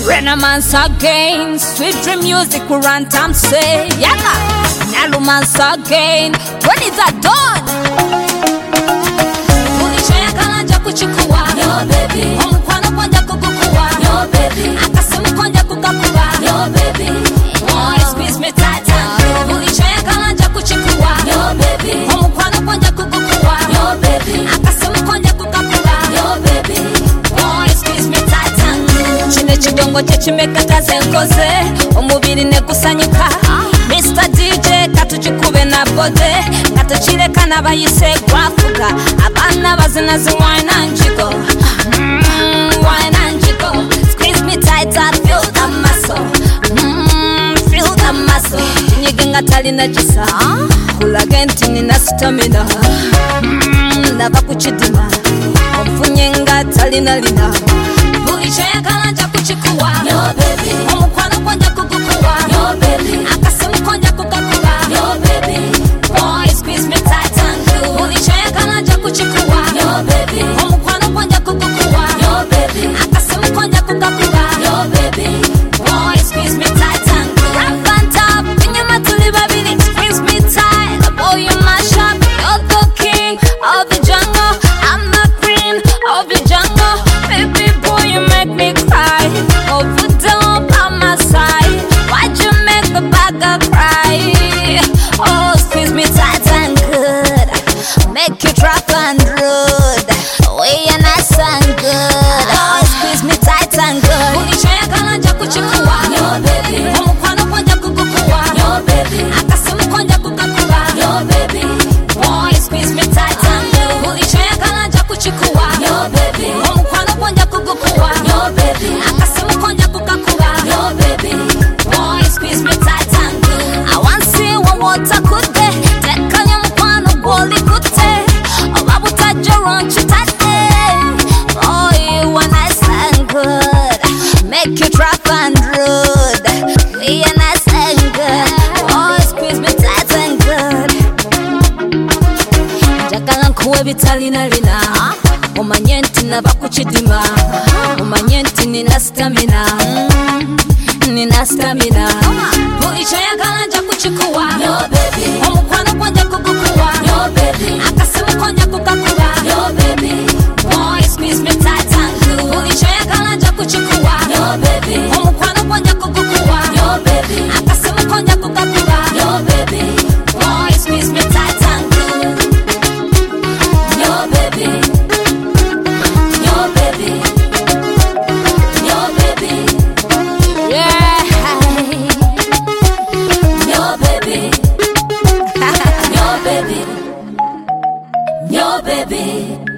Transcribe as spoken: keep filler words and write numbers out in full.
Renaissance again, sweet dream music will run time say yalla. Nalumance again, when is that done? Ulichaya kalanja kuchikuwa, yo baby. Omukwano kwanja kukukuwa, yo baby. Akasimu kwanja kukakuwa, yo baby. Oh, squeeze me tight. Ulichaya kalanja kuchikuwa, yo baby. Omukwano kwanja kukukuwa, yo baby. Akasimu kwanja kukakuwa, yo baby. Oh, squeeze me tight. Chine chidongo chechimekataze nkoze omubiri nekusanyuka Mister D J katuchikube na bode katuchireka nabayise gwafuka abana bazina zi wine and jiggle mm, wine and jiggle squeeze me tight I feel the muscle mm, feel the muscle tinyigenga talina jisa kulaga nti nina stamina mm, nava kuchidima omfunyenga talina lina Ulichaya kalanja kuchikuwa, yo baby. Omukwano kwanja kukukuwa, yo baby. Akasimu kwanja kukakuwa, yo baby. Boy, squeeze me tight and good. Ulichaya kalanja kuchikuwa, yo baby. Omukwano kwanja kukukuwa, yo baby. Akasimu kwanja kukakuwa, yo baby. Boy, squeeze me tight and good. Rap on top, inyuma tuli babili, squeeze me tight. Boy, you mash up, you're the king of the jungle. I'm the queen of the jungle, baby. You make me cry, over down by my side. Why'd you make the bagger cry? Oh, squeeze me tight and good, make you drop and rude. Way and nice and good. Oh, squeeze me tight and good. Ulichaya kalanja kuchikuwa, yo baby. Omukwano kwanja kukukuwa, yo baby. Akasimu kwanja kukakuwa, yo baby. Boy, squeeze me tight and good. Ulichaya kalanja kuchikuwa, yo baby. Omukwano kwanja kukukuwa, yo baby. Akasimu kwanja kukakuwa, yo baby. Boy, squeeze me tight and good. I want see one water could be. Tekanya mukwano gwoli kute. Obabuta joron chitate. Oh, you are nice and good. Make you drop and rude. We are nice and good. Oh, squeeze me tight and good. Njagala nkuwe bitalina lina. Omanye nti nava kuchidima. Omanye nti nina stamina. Nina stamina. Ulichaya kalanja kuchikuwa, yo baby. Omukwano kwanja kukukuwa, yo baby. Akasimu kwanja kukakuwa, yo baby. Boy, squeeze me tight and good. Ulichaya kalanja kuchikuwa, yo baby. Omukwano kwanja kukukuwa, yo baby. Akasimu kwanja kukakuwa, yo baby. Boy, squeeze me tight and good. Yo baby. Yo baby. Yo baby. Yeah. Yo baby. Yo baby. Yo baby.